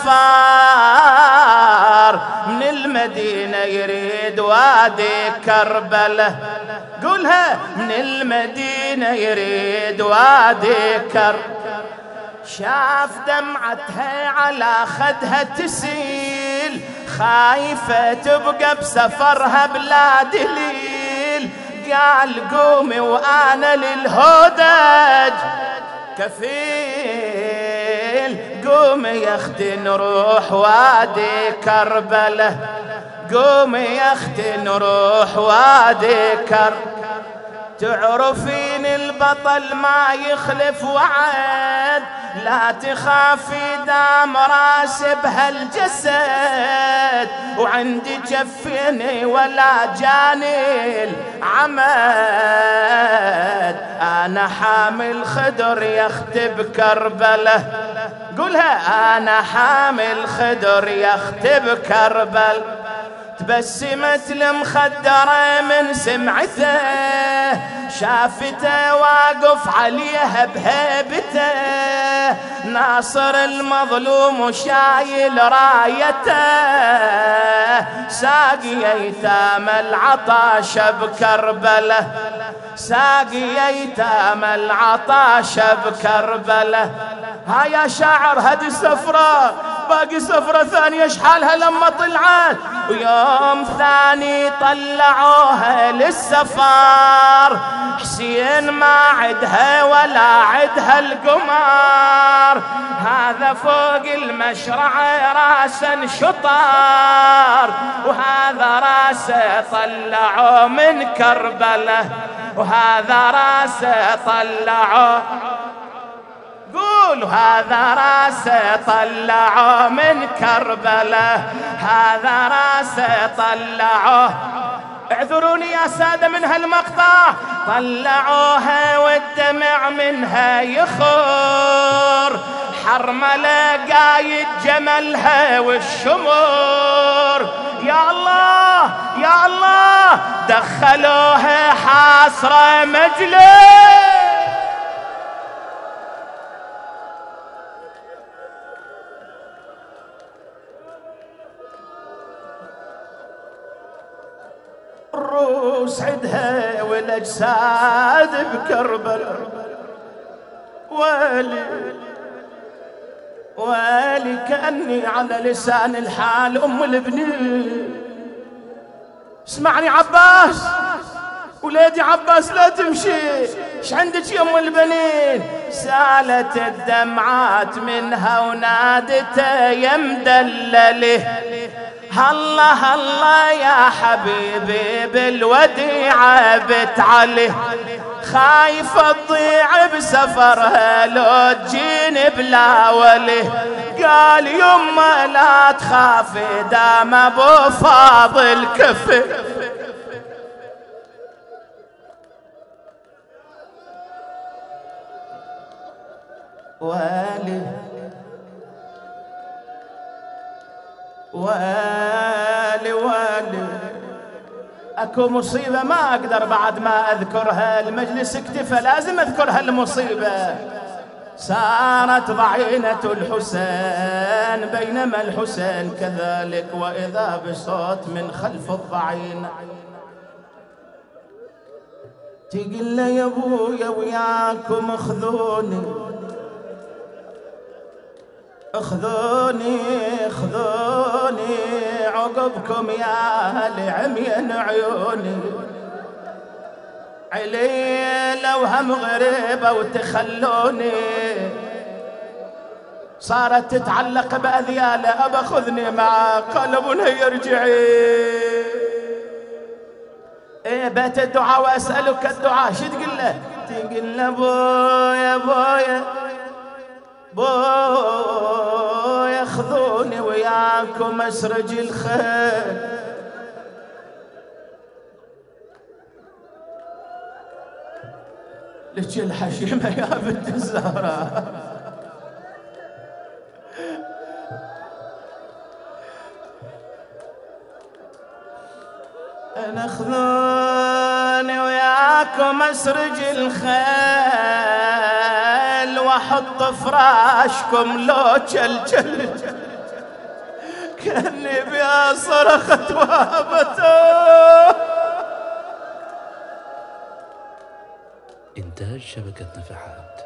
السفار، من المدينة يريد وادي كربلة. قولها من المدينة يريد وادي كربلة. شاف دمعتها على خدها تسيل، خايفة تبقى بسفرها بلا دليل. قال قومي وانا للهودج كفيل. قومي يا اختي نروح وادي كربلة، قومي يا اختي نروح وادي كربلة. تعرفين البطل ما يخلف وعد، لا تخافي دام راسي بهالجسد. وعندي جفيني ولا جاني العمد، انا حامل خدر يا اختي بكربلة. قولها انا حامل خدر يا اختي بكربلة. تبسمت المخدرة من سمعته، شافته واقف عليها بهيبته. ناصر المظلوم وشايل رايته، ساقي ايتام العطاش بكربلة، ساقي ايتام العطاش بكربلة. ها يا شاعر هدي السفرة باقي سفرة ثانية شحالها لما طلعت، ويوم ثاني طلعوها للسفار. حسين ما عدها ولا عدها القمار، هذا فوق المشرع راسا شطار، وهذا راسه طلعوا من كربله، وهذا راسه طلعوا، قول هذا راسه طلعوا من كربله، هذا راسه طلعوا. اعذروني يا سادة من هالمقطع، طلعوها والدمع منها يخور، حرملة قايد جملها والشمور. يا الله يا الله، دخلوها حاصرة مجلس، الروس عدها والاجساد بكربلاء. ويلي ويلي كأني على لسان الحال ام البنين. اسمعني عباس، ولادي عباس لا تمشي، ايش عندك يا ام البنين؟ سالت الدمعات منها ونادته يا مدلله، هلا هلا يا حبيبي بالوديعة بتعلي، خايفة تضيع بسفرها لو تجيني بلا ولي. قال يما لا تخافي دام ابو فاضل كفي. والي والي والي، اكو مصيبة ما اقدر بعد ما اذكرها، المجلس اكتفى لازم اذكر هالمصيبة. صارت ضعينة الحسين بينما الحسين كذلك، واذا بصوت من خلف الضعينة تقول له يا ابويا وياكم اخذوني اخذوني اخذوني عقبكم يا اهل عميان عيوني، عليلة وهم غريبة وتخلوني. صارت تتعلق بأذياله، أبا خذني معك، قال ابونا يرجعي. ايه بيت الدعاء واسألك الدعاء، شو تقول له؟ تقول له بويا بويا بويا خذوني وياكم اسرج الخيل. لك الحشيمة يا بنت الزهراء، انا خذوني وياكم اسرج الخيل، واحط فراشكم لو جلجل، كاني بيا صرخت وهبته. إنتاج شبكة نفحات.